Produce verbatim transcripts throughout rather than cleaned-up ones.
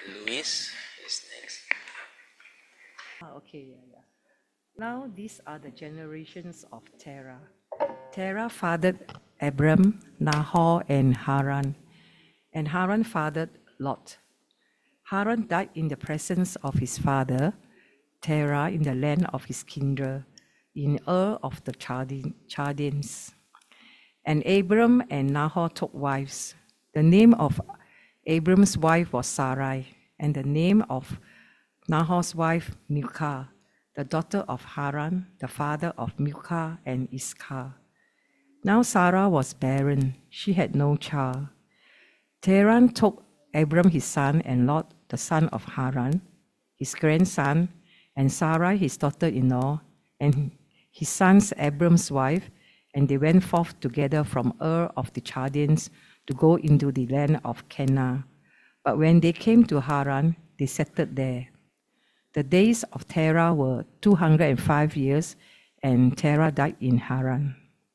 Luis is next. Ah, okay, yeah, yeah. Now these are the generations of Terah. Terah fathered Abram, Nahor, and Haran. And Haran fathered Lot. Haran died in the presence of his father, Terah, in the land of his kindred, in Ur of the Chaldeans. And Abram and Nahor took wives. The name of Abram's wife was Sarai, and the name of Nahor's wife, Milcah, the daughter of Haran, the father of Milcah and Iscah. Now Sarah was barren, she had no child. Terah took Abram his son and Lot, the son of Haran, his grandson, and Sarai his daughter-in-law, and his son's Abram's wife, and they went forth together from Ur of the Chaldeans to go into the land of Canaan. But when they came to Haran, they settled there. The days of Terah were two hundred five years, and Terah died in Haran.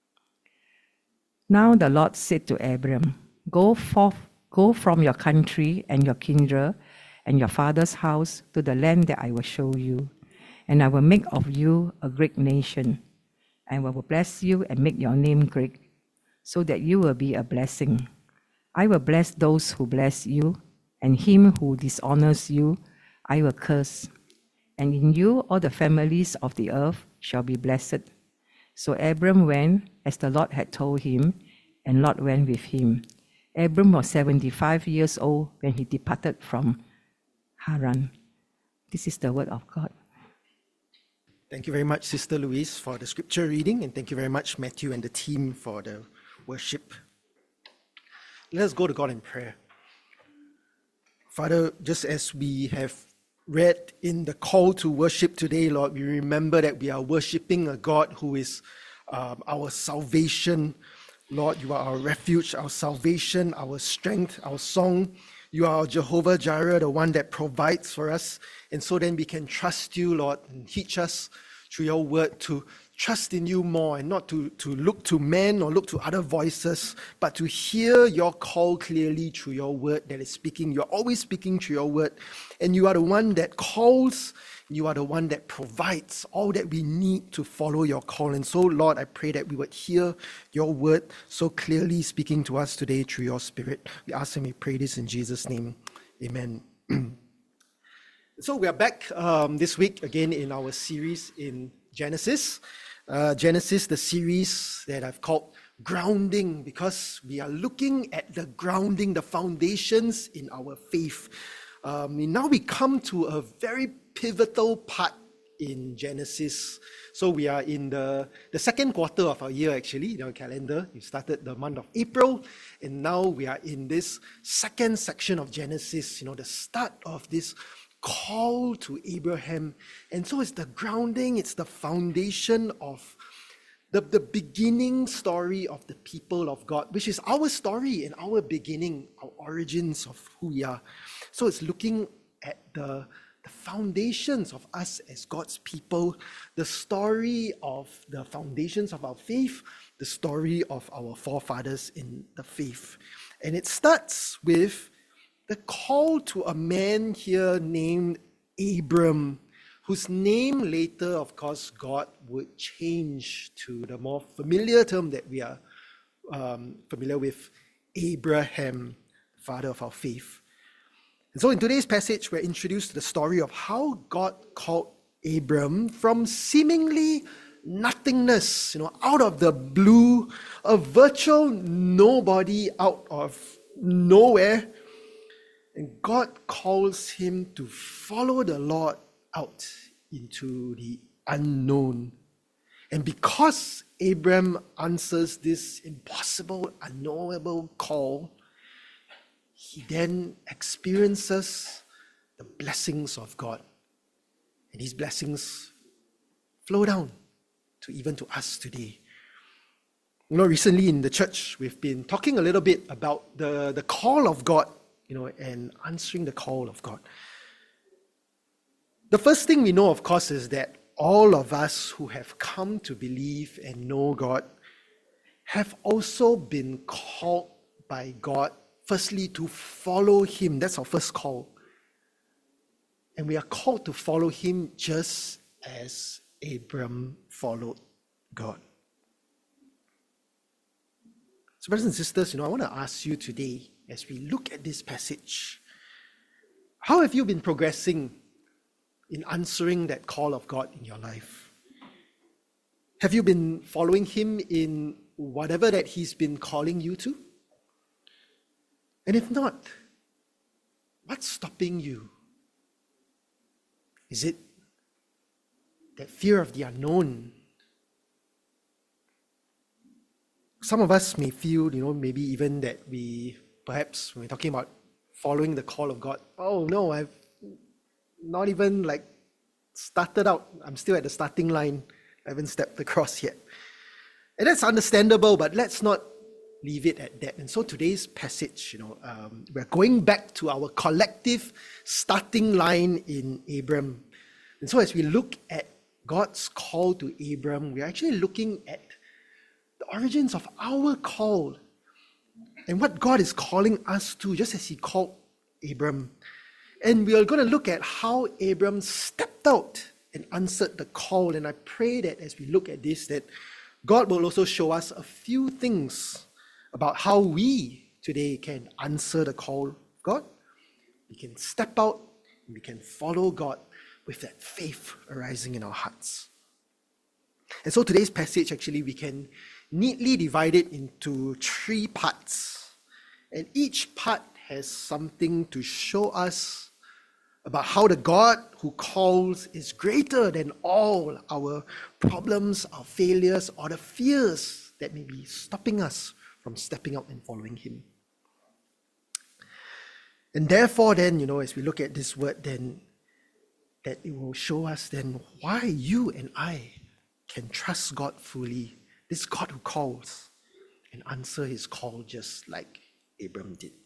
Now the Lord said to Abram, Go forth, go from your country and your kindred and your father's house to the land that I will show you, and I will make of you a great nation. I will bless you and make your name great, so that you will be a blessing. I will bless those who bless you, and him who dishonors you I will curse. And in you all the families of the earth shall be blessed. So Abram went as the Lord had told him, and Lot went with him. Abram was seventy-five years old when he departed from Haran. This is the word of God. Thank you very much, Sister Louise, for the scripture reading, and thank you very much, Matthew and the team, for the worship. Let us go to God in prayer. Father, just as we have read in the call to worship today, Lord, we remember that we are worshiping a God who is um, our salvation. Lord, you are our refuge, our salvation, our strength, our song. You are Jehovah Jireh, the one that provides for us. And so then we can trust you, Lord, and teach us through your word to trust in you more and not to, to look to men or look to other voices, but to hear your call clearly through your word that is speaking. You're always speaking through your word. And you are the one that calls. You are the one that provides all that we need to follow your call. And so, Lord, I pray that we would hear your word so clearly speaking to us today through your spirit. We ask and we pray this in Jesus' name. Amen. So we are back um, this week again in our series in Genesis. Uh, Genesis, the series that I've called Grounding, because we are looking at the grounding, the foundations in our faith. Um, now we come to a very pivotal part in Genesis. So we are in the, the second quarter of our year, actually, in our calendar. We started the month of April, and now we are in this second section of Genesis, you know, the start of this call to Abraham. And so it's the grounding, it's the foundation of the, the beginning story of the people of God, which is our story and our beginning, our origins of who we are. So it's looking at the, the foundations of us as God's people, the story of the foundations of our faith, the story of our forefathers in the faith. And it starts with the call to a man here named Abram, whose name later, of course, God would change to the more familiar term that we are um, familiar with, Abraham, father of our faith. And so in today's passage, we're introduced to the story of how God called Abram from seemingly nothingness, you know, out of the blue, a virtual nobody out of nowhere. And God calls him to follow the Lord out into the unknown. And because Abram answers this impossible, unknowable call, he then experiences the blessings of God. And these blessings flow down to even to us today. You know, recently in the church, we've been talking a little bit about the, the call of God, you know, and answering the call of God. The first thing we know, of course, is that all of us who have come to believe and know God have also been called by God, firstly, to follow him. That's our first call. And we are called to follow him just as Abram followed God. So brothers and sisters, you know, I want to ask you today, as we look at this passage, how have you been progressing in answering that call of God in your life? Have you been following him in whatever that he's been calling you to? And if not, what's stopping you? Is it that fear of the unknown? Some of us may feel, you know, maybe even that we, perhaps when we're talking about following the call of God, oh no, I've not even like started out. I'm still at the starting line. I haven't stepped across yet. And that's understandable, but let's not leave it at that. And so today's passage, you know, um, we're going back to our collective starting line in Abram. And so as we look at God's call to Abram, we're actually looking at the origins of our call and what God is calling us to, just as he called Abram. And we are going to look at how Abram stepped out and answered the call. And I pray that as we look at this, that God will also show us a few things about how we today can answer the call of God. We can step out and we can follow God with that faith arising in our hearts. And so today's passage, actually, we can neatly divide it into three parts. And each part has something to show us about how the God who calls is greater than all our problems, our failures, or the fears that may be stopping us from stepping out and following him. And therefore then, you know, as we look at this word, then that it will show us then why you and I can trust God fully, this God who calls, and answer his call just like Abram did.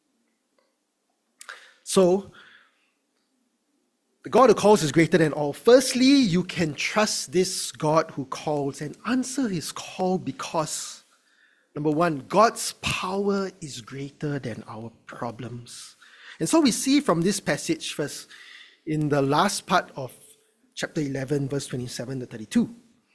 So, the God who calls is greater than all. Firstly, you can trust this God who calls and answer his call because, number one, God's power is greater than our problems. And so we see from this passage first, in the last part of chapter eleven, verse twenty-seven to thirty-two,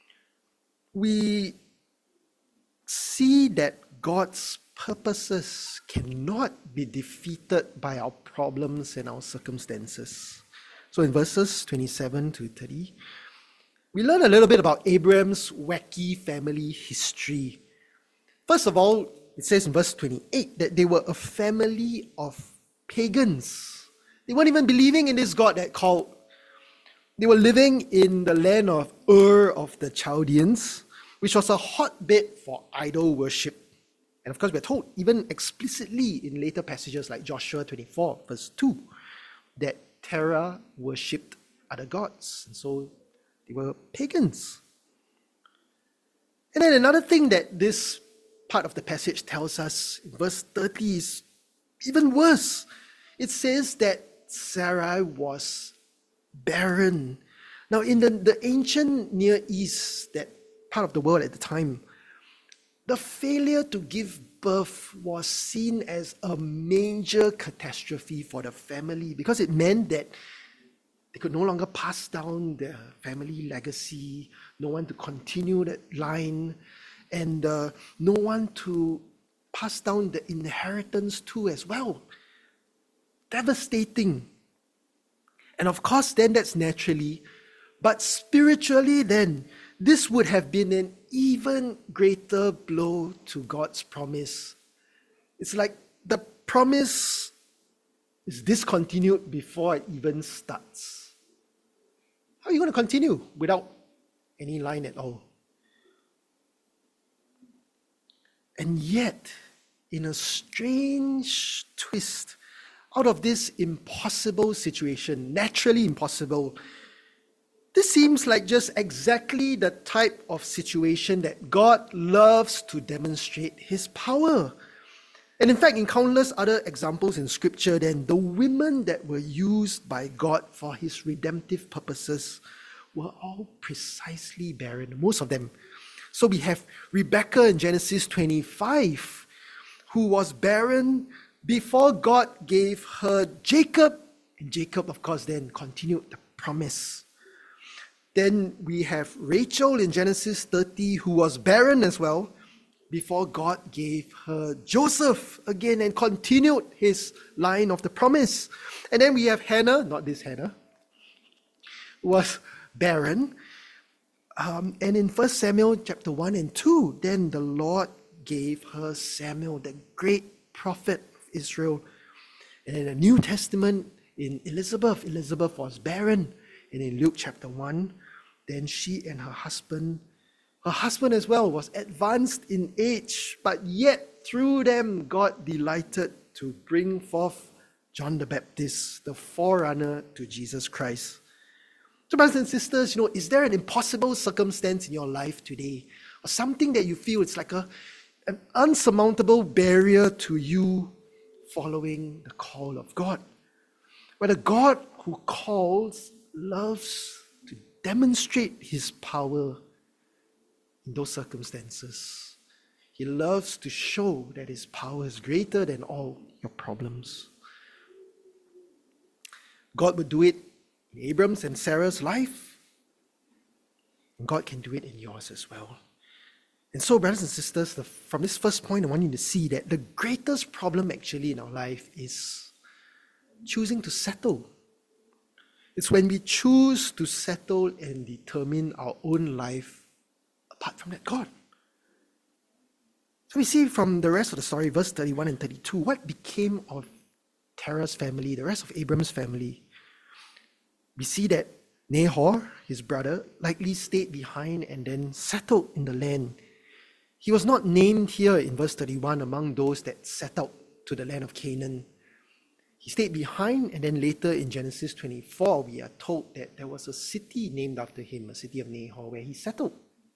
we see that God's purposes cannot be defeated by our problems and our circumstances. So in verses twenty-seven to thirty, we learn a little bit about Abram's wacky family history. First of all, it says in verse twenty-eight that they were a family of pagans. They weren't even believing in this God that called. They were living in the land of Ur of the Chaldeans, which was a hotbed for idol worship. And of course, we're told even explicitly in later passages like Joshua twenty-four, verse two, that Terah worshipped other gods. And so they were pagans. And then another thing that this part of the passage tells us in verse thirty is even worse. It says that Sarai was barren. Now, in the, the ancient Near East, that part of the world at the time, the failure to give birth was seen as a major catastrophe for the family because it meant that they could no longer pass down their family legacy, no one to continue that line, and uh, no one to pass down the inheritance to as well. Devastating. And of course, then that's naturally, but spiritually then, this would have been an even greater blow to God's promise. It's like the promise is discontinued before it even starts. How are you going to continue without any line at all? And yet, in a strange twist, out of this impossible situation, naturally impossible, this seems like just exactly the type of situation that God loves to demonstrate his power. And in fact, in countless other examples in scripture, then the women that were used by God for his redemptive purposes were all precisely barren, most of them. So we have Rebekah in Genesis twenty-five, who was barren before God gave her Jacob And Jacob, of course, then continued the promise. Then we have Rachel in Genesis thirty, who was barren as well, before God gave her Joseph again and continued his line of the promise. And then we have Hannah, not this Hannah, who was barren. Um, and in First Samuel chapter one and two, then the Lord gave her Samuel, the great prophet of Israel. And in the New Testament, in Elizabeth, Elizabeth was barren. And in Luke chapter one, then she and her husband, her husband as well, was advanced in age, but yet through them God delighted to bring forth John the Baptist, the forerunner to Jesus Christ. So brothers and sisters, you know, is there an impossible circumstance in your life today, or something that you feel it's like a, an unsurmountable barrier to you following the call of God? But the God who calls loves to demonstrate his power in those circumstances. He loves to show that his power is greater than all your problems. God would do it in Abram's and Sarah's life, and God can do it in yours as well. And so, brothers and sisters, the, from this first point, I want you to see that the greatest problem actually in our life is choosing to settle. It's when we choose to settle and determine our own life apart from that God. So we see from the rest of the story, verse thirty-one and thirty-two, what became of Terah's family, the rest of Abram's family. We see that Nahor, his brother, likely stayed behind and then settled in the land. He was not named here in verse thirty-one among those that set out to the land of Canaan. He stayed behind, and then later in Genesis twenty-four, we are told that there was a city named after him, a city of Nahor, where he settled.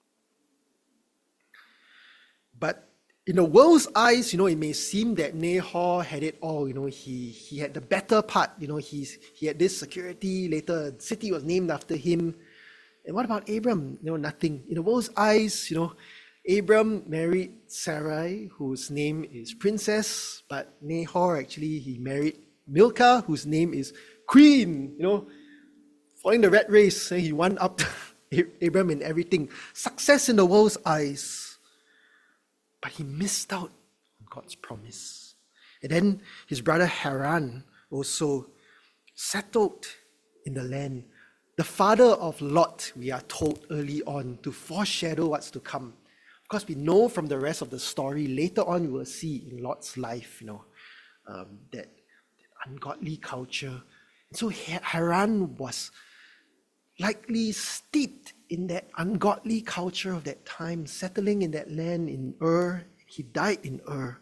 But in the world's eyes, you know, it may seem that Nahor had it all. You know, he he had the better part. You know, he's he had this security. Later, the city was named after him. And what about Abram? You know, nothing. In the world's eyes, you know, Abram married Sarai, whose name is princess, but Nahor actually he married Milcah, whose name is queen. You know, following the rat race, he won up Abram in everything. Success in the world's eyes. But he missed out on God's promise. And then his brother Haran also settled in the land. The father of Lot, we are told early on, to foreshadow what's to come. Of course, we know from the rest of the story, later on we will see in Lot's life, you know, um, that, that ungodly culture. And so Haran was likely steeped in that ungodly culture of that time, settling in that land in Ur. He died in Ur.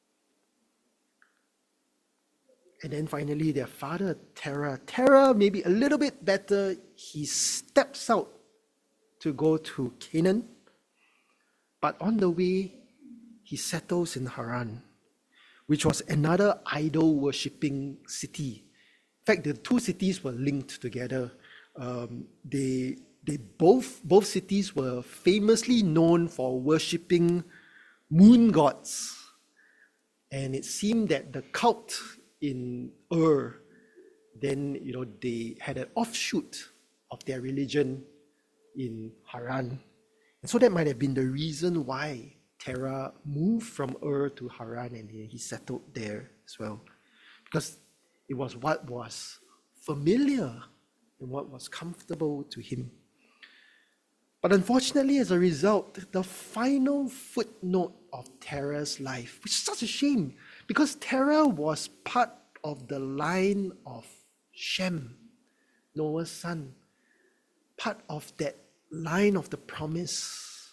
And then finally, their father, Terah. Terah, maybe a little bit better, he steps out to go to Canaan. But on the way, he settles in Haran, which was another idol-worshipping city. In fact, the two cities were linked together. Um, they They both, both cities were famously known for worshipping moon gods. And it seemed that the cult in Ur, then, you know, they had an offshoot of their religion in Haran. And so that might have been the reason why Terah moved from Ur to Haran and he settled there as well. Because it was what was familiar and what was comfortable to him. But unfortunately, as a result, the final footnote of Terah's life, which is such a shame, because Terah was part of the line of Shem, Noah's son, part of that line of the promise.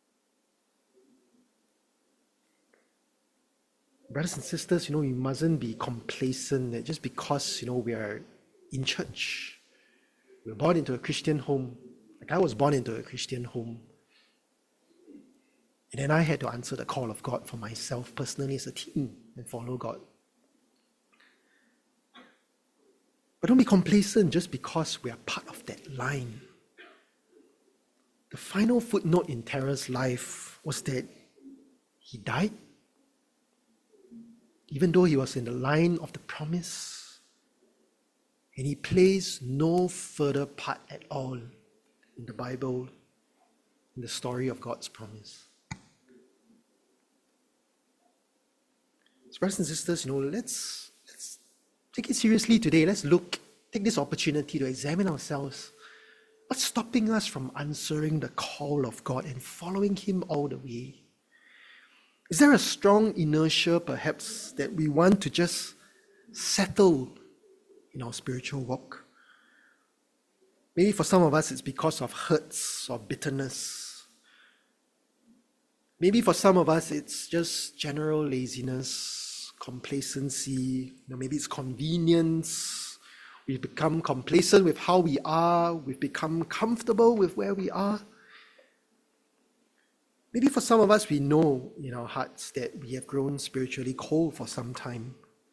Brothers and sisters, you know, we mustn't be complacent that just because, you know, we are in church, we're born into a Christian home. Like I was born into a Christian home. And then I had to answer the call of God for myself personally as a teen and follow God. But don't be complacent just because we are part of that line. The final footnote in Terah's life was that he died, even though he was in the line of the promise. And he plays no further part at all in the Bible, in the story of God's promise. So brothers and sisters, you know, let's, let's take it seriously today. Let's look, take this opportunity to examine ourselves. What's stopping us from answering the call of God and following him all the way? Is there a strong inertia, perhaps, that we want to just settle in our spiritual walk? Maybe for some of us, it's because of hurts or bitterness. Maybe for some of us, it's just general laziness, complacency. You know, maybe it's convenience. We've become complacent with how we are. We've become comfortable with where we are. Maybe for some of us, we know in our hearts that we have grown spiritually cold for some time.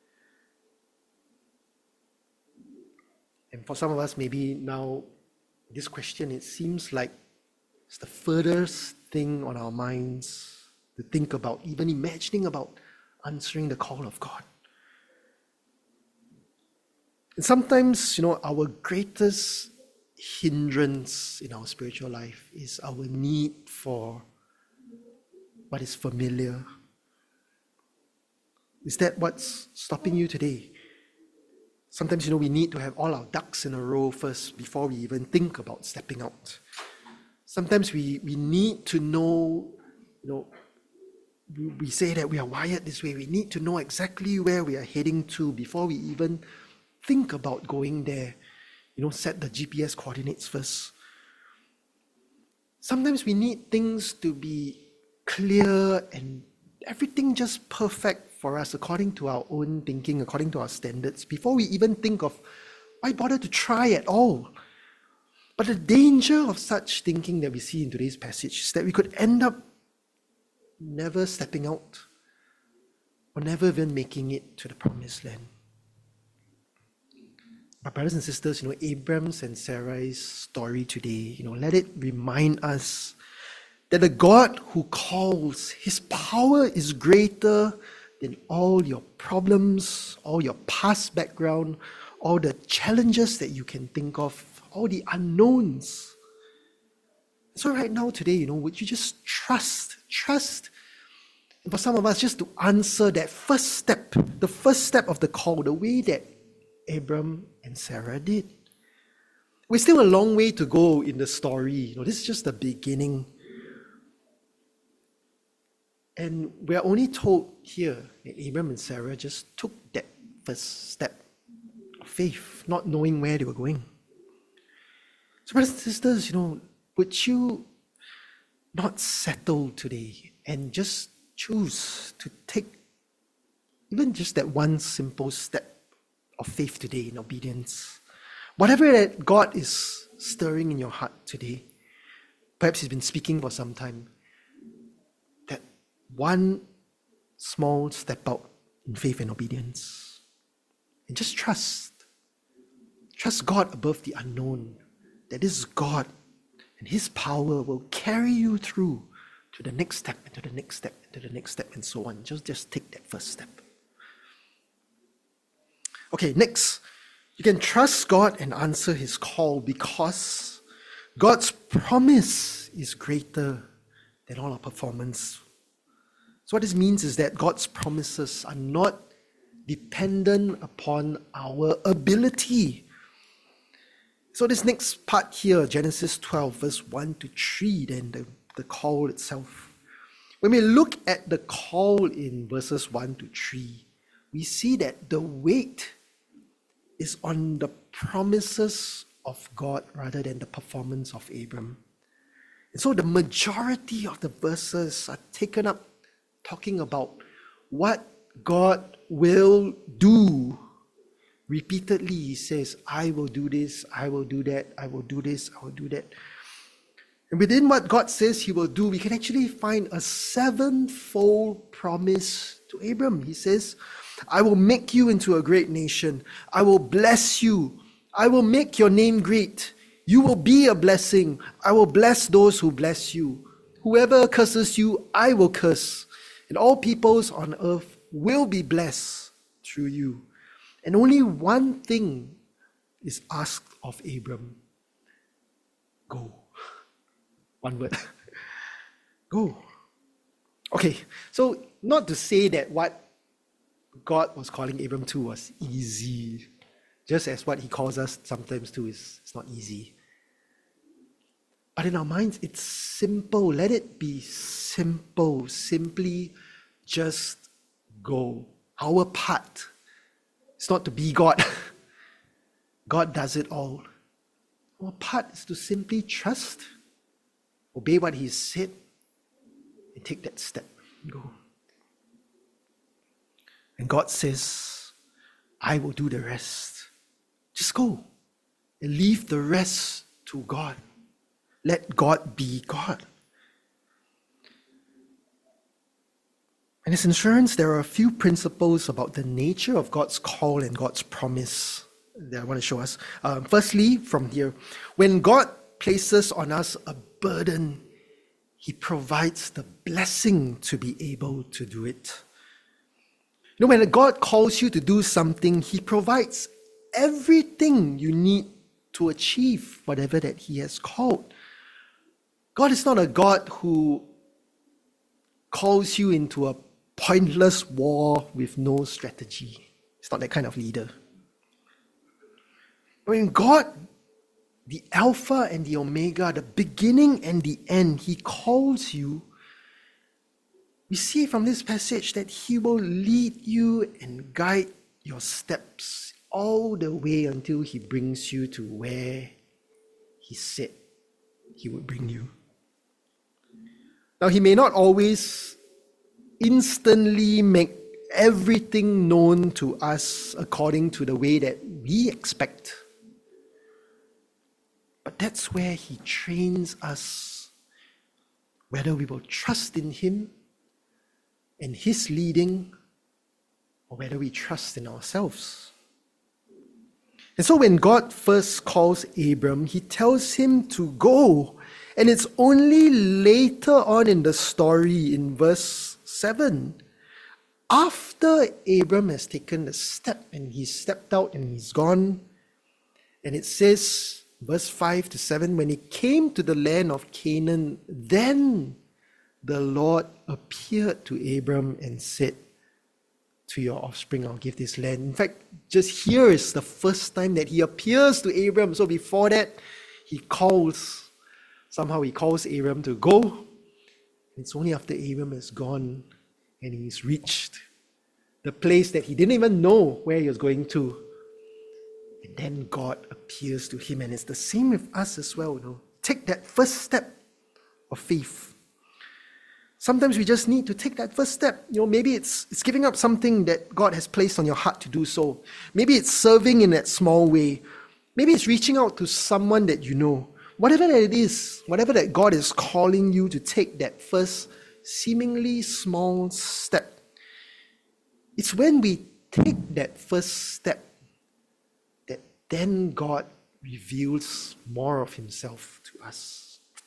And for some of us, maybe now, this question, it seems like it's the furthest thing on our minds to think about, even imagining about answering the call of God. And sometimes, you know, our greatest hindrance in our spiritual life is our need for what is familiar. Is that what's stopping you today? Sometimes, you know, we need to have all our ducks in a row first before we even think about stepping out. Sometimes we, we need to know, you know, we, we say that we are wired this way. We need to know exactly where we are heading to before we even think about going there. You know, set the G P S coordinates first. Sometimes we need things to be clear and everything just perfect for us according to our own thinking, according to our standards, before we even think of why bother to try at all. But the danger of such thinking that we see in today's passage is that we could end up never stepping out or never even making it to the promised land. But brothers and sisters, you know, Abram's and Sarai's story today, you know, let it remind us that the God who calls, his power is greater than all your problems, all your past background, all the challenges that you can think of, all the unknowns. So right now, today, you know, would you just trust, trust, and for some of us, just to answer that first step, the first step of the call, the way that Abram and Sarah did. We're still a long way to go in the story. You know, this is just the beginning. And we're only told here that Abram and Sarah just took that first step of faith, not knowing where they were going. So brothers and sisters, you know, would you not settle today and just choose to take even just that one simple step of faith today in obedience? Whatever that God is stirring in your heart today, perhaps he's been speaking for some time, that one small step out in faith and obedience. And just trust. Trust God above the unknown, that this God and his power will carry you through to the next step, and to the next step, and to the next step, and so on. Just, just take that first step. Okay, next. You can trust God and answer his call because God's promise is greater than all our performance. So what this means is that God's promises are not dependent upon our ability. So this next part here, Genesis twelve, verse one to three, then the, the call itself. When we look at the call in verses one to three, we see that the weight is on the promises of God rather than the performance of Abram. And so the majority of the verses are taken up talking about what God will do. Repeatedly, he says, I will do this, I will do that, I will do this, I will do that. And within what God says he will do, we can actually find a sevenfold promise to Abram. He says, I will make you into a great nation. I will bless you. I will make your name great. You will be a blessing. I will bless those who bless you. Whoever curses you, I will curse. And all peoples on earth will be blessed through you. And only one thing is asked of Abram, go. One word. Go. Okay, so not to say that what God was calling Abram to was easy, just as what he calls us sometimes to is it's not easy. But in our minds, it's simple. Let it be simple. Simply just go. Our part is not to be God. God does it all. Our part is to simply trust, obey what He said, and take that step. Go. And God says, I will do the rest. Just go and leave the rest to God. Let God be God. And as insurance, there are a few principles about the nature of God's call and God's promise that I want to show us. Um, firstly, from here, when God places on us a burden, He provides the blessing to be able to do it. You know, when God calls you to do something, He provides everything you need to achieve whatever that He has called. God is not a God who calls you into a pointless war with no strategy. It's not that kind of leader. When God, the Alpha and the Omega, the beginning and the end, He calls you, we see from this passage that He will lead you and guide your steps all the way until He brings you to where He said He would bring you. Now, He may not always instantly make everything known to us according to the way that we expect. But that's where He trains us, whether we will trust in Him and His leading, or whether we trust in ourselves. And so when God first calls Abram, He tells him to go. And it's only later on in the story, in verse seven, after Abram has taken the step and he's stepped out and he's gone, and it says, verse five to seven, when he came to the land of Canaan, then the Lord appeared to Abram and said, to your offspring I'll give this land. In fact, just here is the first time that He appears to Abram. So before that, He calls, somehow He calls Abram to go. It's only after Abram is gone and he's reached the place that he didn't even know where he was going to. And then God appears to him. And it's the same with us as well. You know? Take that first step of faith. Sometimes we just need to take that first step. You know, maybe it's it's giving up something that God has placed on your heart to do so. Maybe it's serving in that small way. Maybe it's reaching out to someone that you know. Whatever that it is, whatever that God is calling you to take that first seemingly small step. It's when we take that first step that then God reveals more of Himself to us.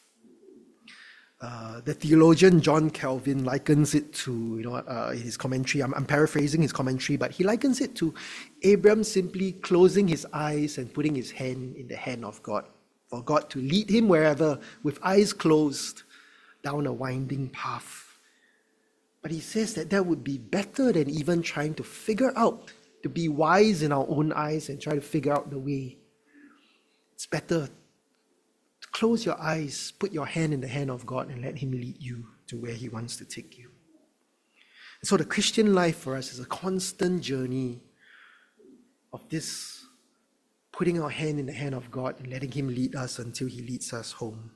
Uh, the theologian John Calvin likens it to, you know, uh, his commentary, I'm, I'm paraphrasing his commentary, but he likens it to Abram simply closing his eyes and putting his hand in the hand of God, for God to lead him wherever, with eyes closed, down a winding path. But he says that that would be better than even trying to figure out, to be wise in our own eyes and try to figure out the way. It's better close your eyes, put your hand in the hand of God and let Him lead you to where He wants to take you. And so the Christian life for us is a constant journey of this putting our hand in the hand of God and letting Him lead us until He leads us home.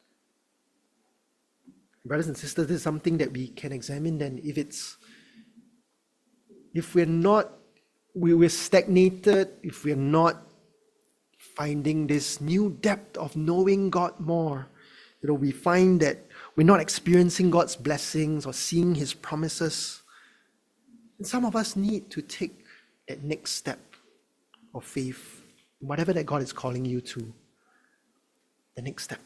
Brothers and sisters, this is something that we can examine then. If it's, if we're not, we, we're stagnated, if we're not finding this new depth of knowing God more, you know, we find that we're not experiencing God's blessings or seeing His promises. And some of us need to take that next step of faith, whatever that God is calling you to, the next step.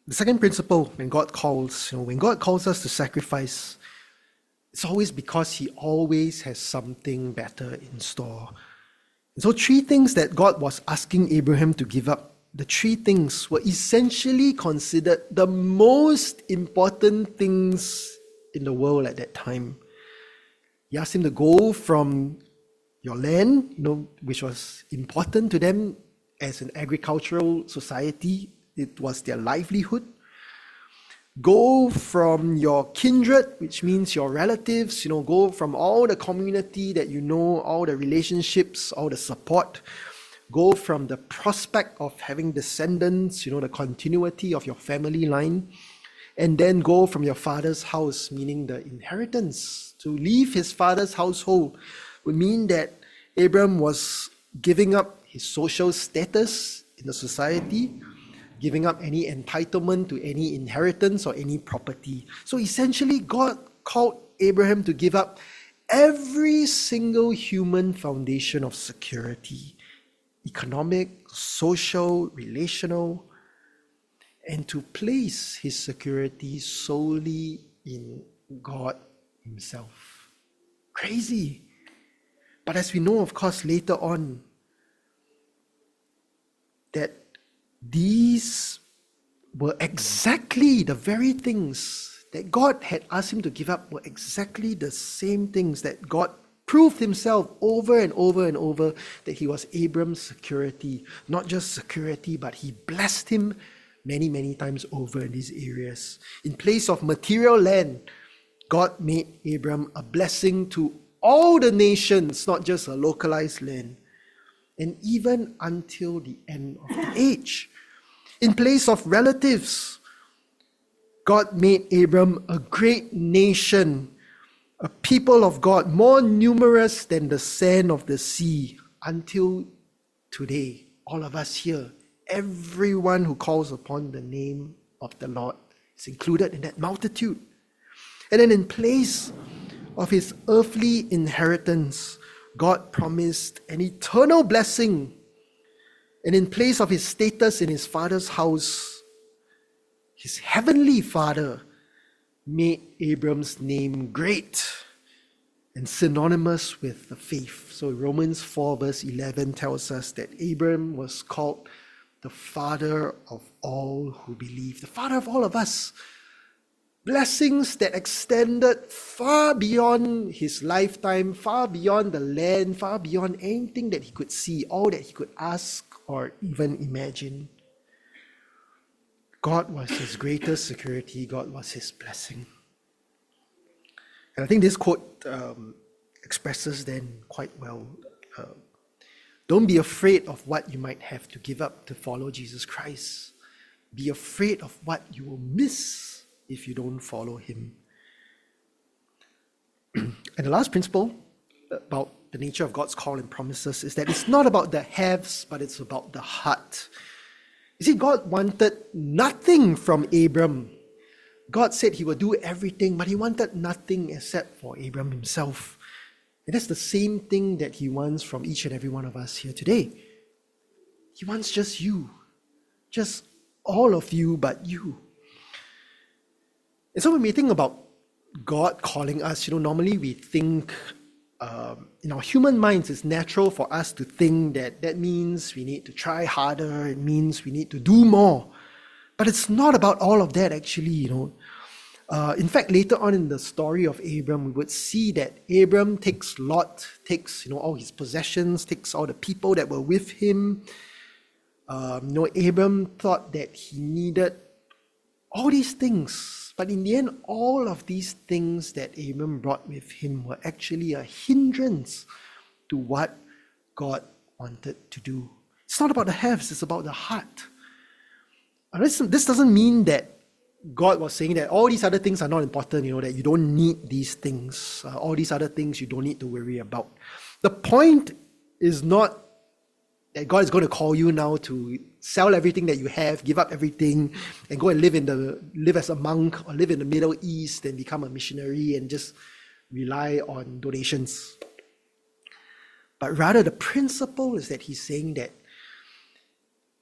The second principle, when God calls, you know, when God calls us to sacrifice, it's always because He always has something better in store. And so three things that God was asking Abraham to give up, the three things were essentially considered the most important things in the world at that time. He asked him to go from your land, you know, which was important to them as an agricultural society. It was their livelihood. Go from your kindred, which means your relatives, you know, go from all the community that you know, all the relationships, all the support. Go from the prospect of having descendants, you know, the continuity of your family line. And then go from your father's house, meaning the inheritance. To leave his father's household would mean that Abram was giving up his social status in the society, giving up any entitlement to any inheritance or any property. So essentially, God called Abraham to give up every single human foundation of security, economic, social, relational, and to place his security solely in God Himself. Crazy. But as we know, of course, later on, that these were exactly the very things that God had asked him to give up, were exactly the same things that God proved Himself over and over and over, that He was Abram's security. Not just security, but He blessed him many, many times over in these areas. In place of material land, God made Abram a blessing to all the nations, not just a localized land. And even until the end of the age. In place of relatives, God made Abram a great nation, a people of God, more numerous than the sand of the sea, until today. All of us here, everyone who calls upon the name of the Lord is included in that multitude. And then in place of his earthly inheritance, God promised an eternal blessing. And in place of his status in his father's house, his heavenly Father made Abram's name great and synonymous with the faith. So Romans four verse eleven tells us that Abram was called the father of all who believe, the father of all of us. Blessings that extended far beyond his lifetime, far beyond the land, far beyond anything that he could see, all that he could ask or even imagine. God was his greatest security. God was his blessing. And I think this quote um, expresses then quite well. Uh, don't be afraid of what you might have to give up to follow Jesus Christ. Be afraid of what you will miss if you don't follow him. And the last principle about the nature of God's call and promises is that it's not about the haves, but it's about the heart. You see, God wanted nothing from Abram. God said he would do everything, but he wanted nothing except for Abram himself. And that's the same thing that he wants from each and every one of us here today. He wants just you. Just all of you, but you. And so when we think about God calling us, you know, normally we think, um, in our human minds, it's natural for us to think that that means we need to try harder, it means we need to do more. But it's not about all of that, actually, you know. Uh, in fact, later on in the story of Abram, we would see that Abram takes Lot, takes, you know, all his possessions, takes all the people that were with him. Um, you know, Abram thought that he needed all these things. But in the end, all of these things that Abram brought with him were actually a hindrance to what God wanted to do. It's not about the haves, it's about the heart. And this, this doesn't mean that God was saying that all these other things are not important, you know, that you don't need these things. Uh, all these other things you don't need to worry about. The point is not that God is going to call you now to sell everything that you have, give up everything, and go and live in the live as a monk or live in the Middle East and become a missionary and just rely on donations. But rather, the principle is that he's saying that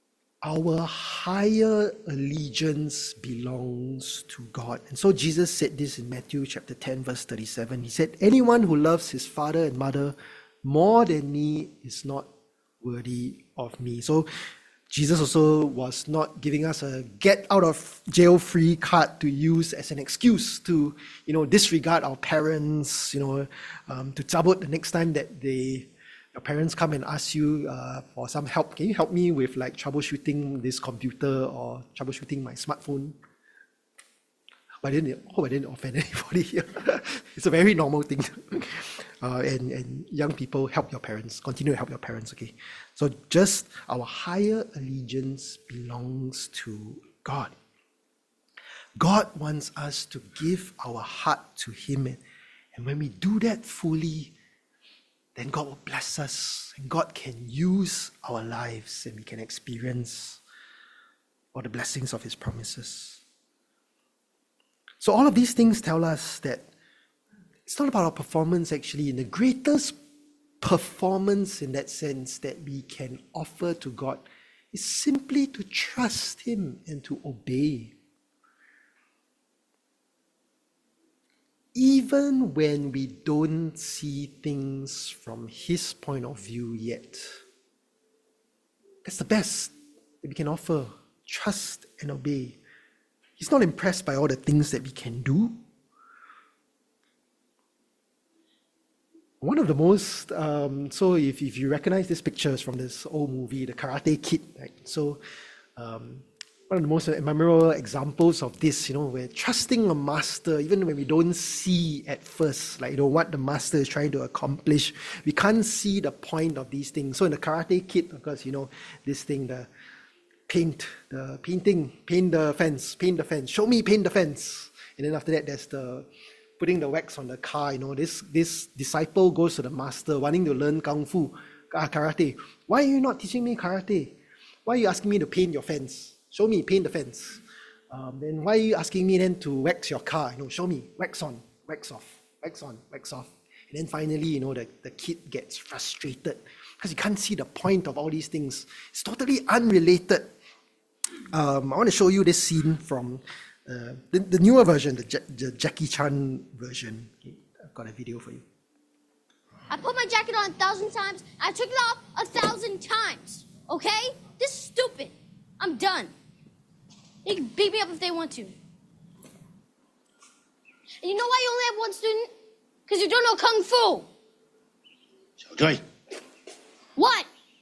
our higher allegiance belongs to God. And so Jesus said this in Matthew chapter ten, verse thirty-seven. He said, anyone who loves his father and mother more than me is not worthy of me. So Jesus also was not giving us a get out of jail free card to use as an excuse to, you know, disregard our parents, you know, um, to tabut the next time that they, your parents come and ask you uh, for some help. Can you help me with like troubleshooting this computer or troubleshooting my smartphone? But I didn't, hope I didn't offend anybody here. It's a very normal thing. Uh, and, and young people, help your parents. Continue to help your parents, okay? So just our higher allegiance belongs to God. God wants us to give our heart to Him. And when we do that fully, then God will bless us. And God can use our lives and we can experience all the blessings of His promises. So all of these things tell us that it's not about our performance actually. And the greatest performance in that sense that we can offer to God is simply to trust Him and to obey. Even when we don't see things from His point of view yet. That's the best that we can offer. Trust and obey. He's not impressed by all the things that we can do. One of the most, um, so if, if you recognize these pictures from this old movie, The Karate Kid, right? So um, one of the most memorable examples of this, you know, we're trusting a master, even when we don't see at first, like, you know, what the master is trying to accomplish. We can't see the point of these things. So in The Karate Kid, of course, you know, this thing, the paint, the painting, paint the fence, paint the fence, show me paint the fence. And then after that, there's the putting the wax on the car, you know, this, this disciple goes to the master wanting to learn Kung Fu, uh, karate. Why are you not teaching me karate? Why are you asking me to paint your fence? Show me, paint the fence. Um, then why are you asking me then to wax your car? You know, show me, wax on, wax off, wax on, wax off. And then finally, you know, the, the kid gets frustrated because he can't see the point of all these things. It's totally unrelated. Um, I want to show you this scene from uh, the, the newer version, the, ja- the Jackie Chan version. Okay, I've got a video for you. I put my jacket on a thousand times. I took it off a thousand times. Okay? This is stupid. I'm done. They can beat me up if they want to. And you know why you only have one student? Because you don't know Kung Fu. Xiao Zhui, What?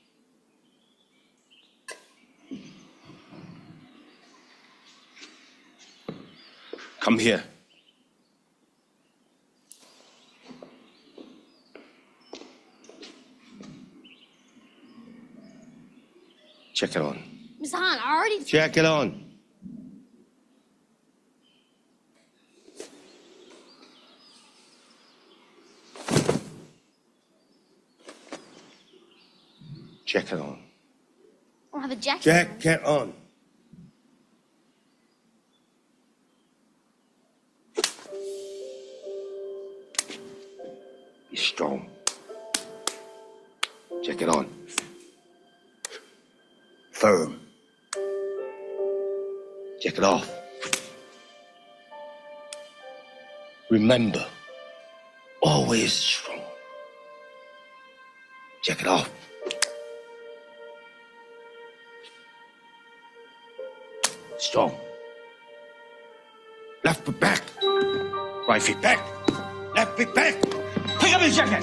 come here. Check it on. Miss Han, I already... Check it on. Check it on. I don't have a jacket. Check it on. Be strong. Check it on. Firm. Check it off. Remember, always strong. Check it off. Strong. Left foot back. Right feet back. Left feet back. Pick up your jacket.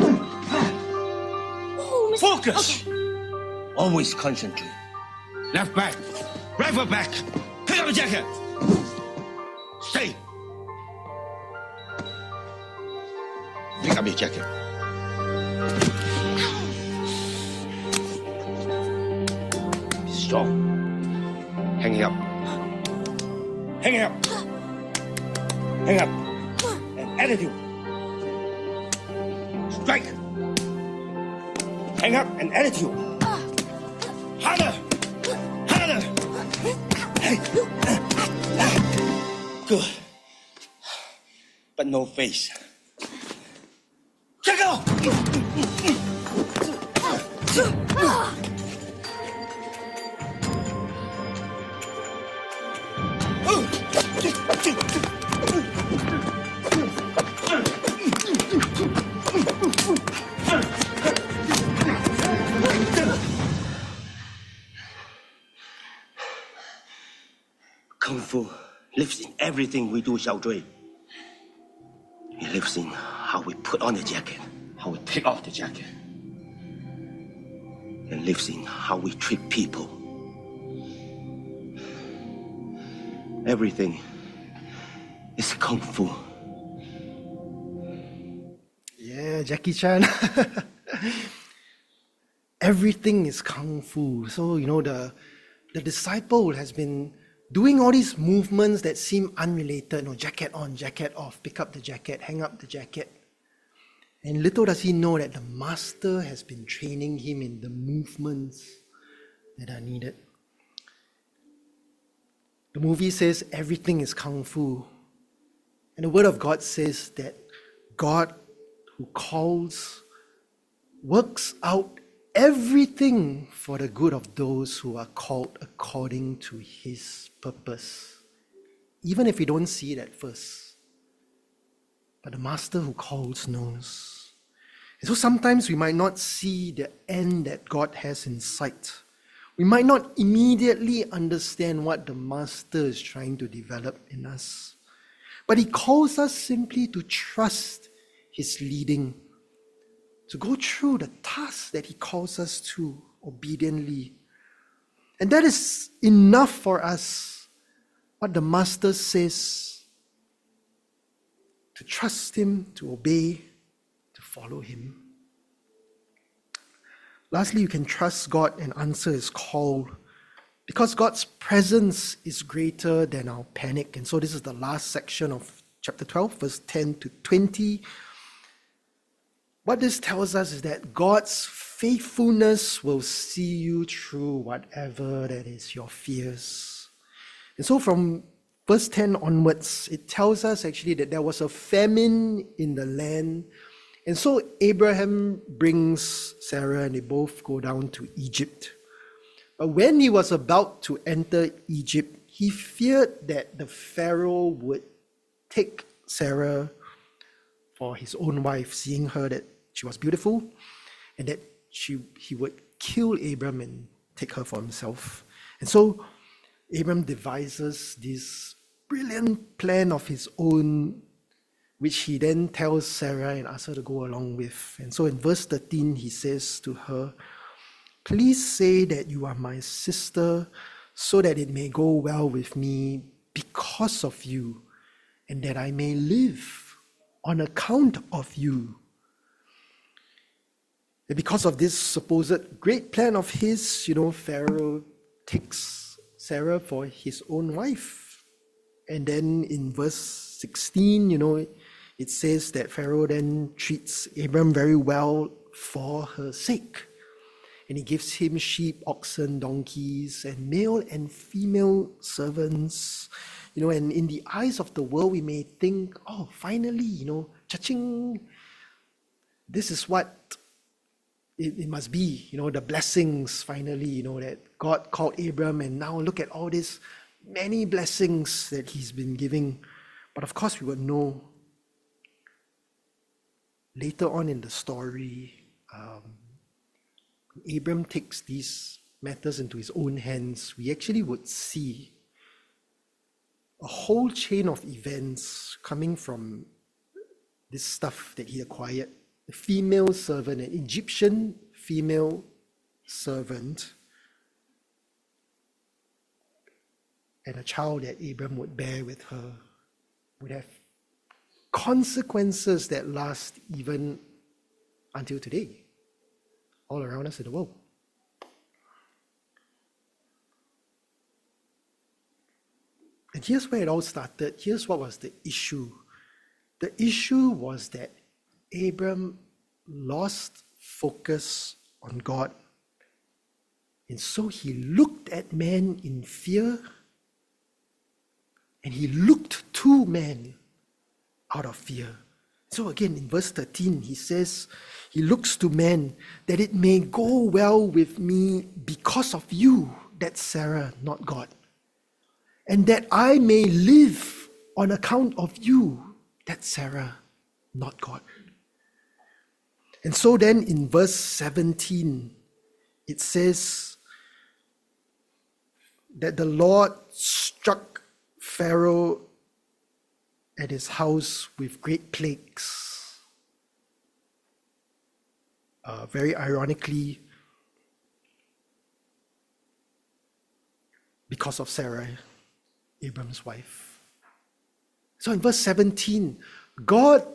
Oh, Miss... Focus. Okay. Always concentrate. Left back. Right foot back. Pick up your jacket. Stay. Pick up your jacket. Be strong. Hang it up. Hang it up. Hang up. And attitude. Strike. Hang up and attitude. Harder. Harder. Good. But no face. Check it out. Kung Fu lives in everything we do, Xiao Zhui. It lives in how we put on the jacket, how we take off the jacket. It lives in how we treat people. Everything is Kung Fu. Yeah, Jackie Chan. Everything is Kung Fu. So, you know, the, the disciple has been doing all these movements that seem unrelated. You know, jacket on, jacket off, pick up the jacket, hang up the jacket. And little does he know that the master has been training him in the movements that are needed. The movie says everything is Kung Fu. And the Word of God says that God who calls works out everything for the good of those who are called according to His purpose. Even if we don't see it at first. But the Master who calls knows. And so sometimes we might not see the end that God has in sight. We might not immediately understand what the Master is trying to develop in us. But He calls us simply to trust His leading, to go through the tasks that He calls us to obediently. And that is enough for us, what the Master says, to trust Him, to obey, to follow Him. Lastly, you can trust God and answer His call because God's presence is greater than our panic. And so this is the last section of chapter twelve, verse ten to twenty. What this tells us is that God's faithfulness will see you through whatever that is your fears. And so from verse ten onwards, it tells us actually that there was a famine in the land. And so Abraham brings Sarah and they both go down to Egypt. But when he was about to enter Egypt, he feared that the Pharaoh would take Sarah for his own wife, seeing her that she was beautiful, and that she, he would kill Abram and take her for himself. And so Abram devises this brilliant plan of his own, which he then tells Sarah and asks her to go along with. And so in verse thirteen, he says to her, "Please say that you are my sister, so that it may go well with me because of you, and that I may live on account of you." And because of this supposed great plan of his, you know, Pharaoh takes Sarah for his own wife. And then in verse sixteen, you know, it says that Pharaoh then treats Abram very well for her sake. And he gives him sheep, oxen, donkeys, and male and female servants. You know, and in the eyes of the world, we may think, oh, finally, you know, cha-ching, this is what it, it must be, you know, the blessings finally, you know, that God called Abram, and now look at all these many blessings that he's been giving. But of course, we would know later on in the story, um, Abram takes these matters into his own hands. We actually would see a whole chain of events coming from this stuff that he acquired. The female servant, an Egyptian female servant, and a child that Abram would bear with her would have consequences that last even until today, all around us in the world. And here's where it all started. Here's what was the issue. The issue was that Abram lost focus on God. And so he looked at man in fear, and he looked to man out of fear. So again, in verse thirteen, he says, he looks to man that it may go well with me because of you, that's Sarah, not God. And that I may live on account of you, that's Sarah, not God. And so then in verse seventeen, it says that the Lord struck Pharaoh at his house with great plagues. Uh, very ironically, because of Sarai, Abram's wife. So in verse seventeen, God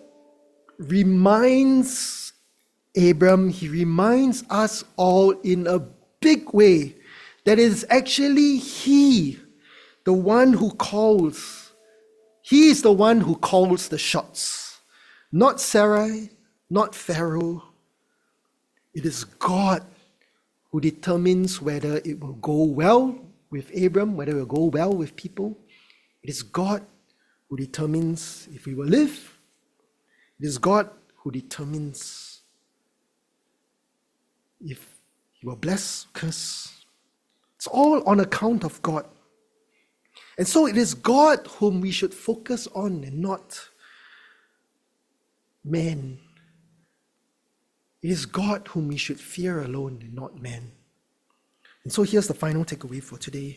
reminds Abram, he reminds us all in a big way that it is actually he, the one who calls. He is the one who calls the shots. Not Sarai, not Pharaoh. It is God who determines whether it will go well with Abram, whether it will go well with people. It is God who determines if we will live. It is God who determines if he will bless, curse. It's all on account of God. And so it is God whom we should focus on and not man. It is God whom we should fear alone and not man. And so here's the final takeaway for today.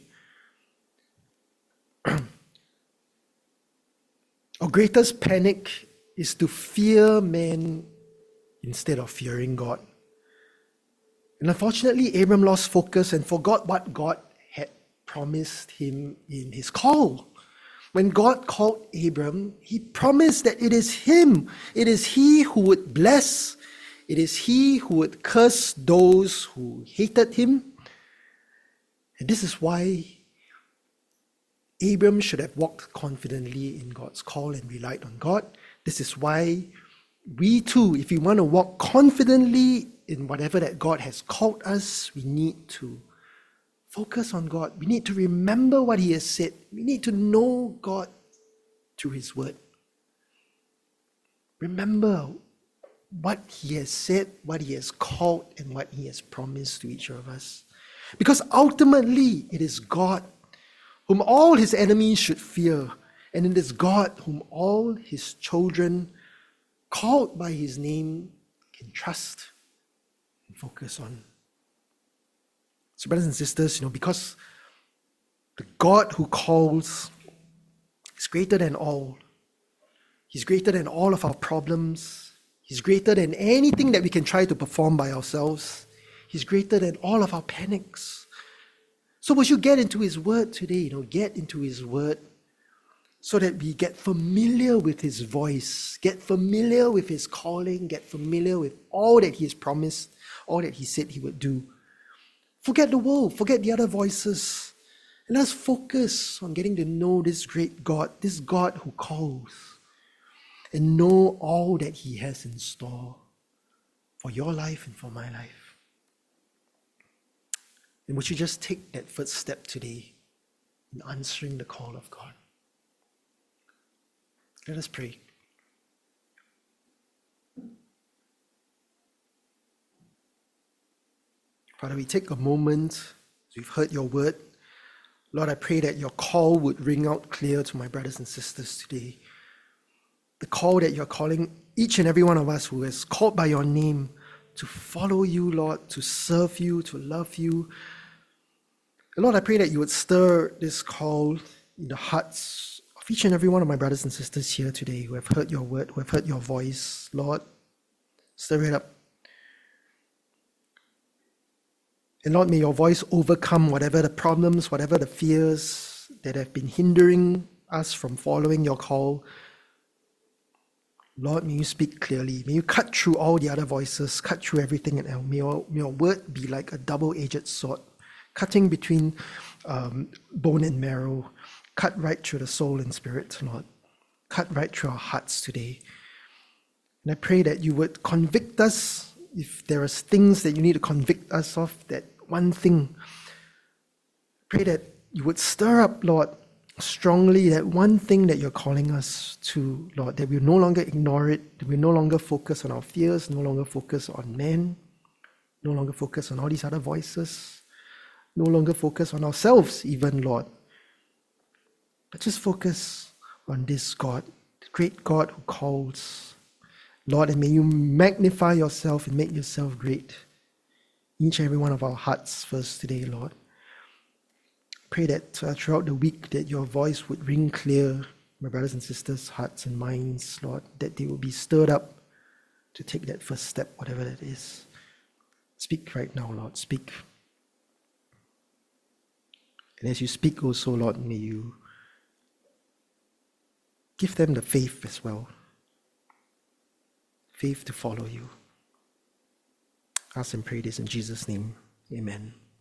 Our greatest panic is to fear man instead of fearing God. And unfortunately, Abram lost focus and forgot what God had promised him in his call. When God called Abram, he promised that it is him, it is he who would bless, it is he who would curse those who hated him. And this is why Abram should have walked confidently in God's call and relied on God. This is why we too, if we want to walk confidently in whatever that God has called us, we need to focus on God. We need to remember what he has said. We need to know God through his word. Remember what he has said, what he has called, and what he has promised to each of us. Because ultimately, it is God whom all his enemies should fear, and it is God whom all his children called by his name can trust and focus on. So brothers and sisters, you know, because the God who calls is greater than all. He's greater than all of our problems. He's greater than anything that we can try to perform by ourselves. He's greater than all of our panics. So would you get into his word today, you know, get into his word so that we get familiar with his voice, get familiar with his calling, get familiar with all that he has promised, all that he said he would do. Forget the world, forget the other voices, and let's focus on getting to know this great God, this God who calls, and know all that he has in store for your life and for my life. And would you just take that first step today in answering the call of God? Let us pray. Father, we take a moment. We've heard your word. Lord, I pray that your call would ring out clear to my brothers and sisters today. The call that you're calling each and every one of us who is called by your name to follow you, Lord, to serve you, to love you. And Lord, I pray that you would stir this call in the hearts of each and every one of my brothers and sisters here today who have heard your word, who have heard your voice. Lord, stir it up. And Lord, may your voice overcome whatever the problems, whatever the fears that have been hindering us from following your call. Lord, may you speak clearly. May you cut through all the other voices, cut through everything, and may your, may your word be like a double-edged sword, cutting between um, bone and marrow, cut right through the soul and spirit, Lord. Cut right through our hearts today. And I pray that you would convict us if there are things that you need to convict us of, that one thing. Pray that you would stir up, Lord, strongly that one thing that you're calling us to, Lord, that we'll no longer ignore it, that we'll no longer focus on our fears, no longer focus on men, no longer focus on all these other voices, no longer focus on ourselves even, Lord, but just focus on this God, the great God who calls. Lord, and may you magnify yourself and make yourself great in each and every one of our hearts first today, Lord. Pray that uh, throughout the week that your voice would ring clear, my brothers and sisters' hearts and minds, Lord, that they will be stirred up to take that first step, whatever that is. Speak right now, Lord, speak. And as you speak also, Lord, may you give them the faith as well. Faith to follow you. Ask and pray this in Jesus' name. Amen.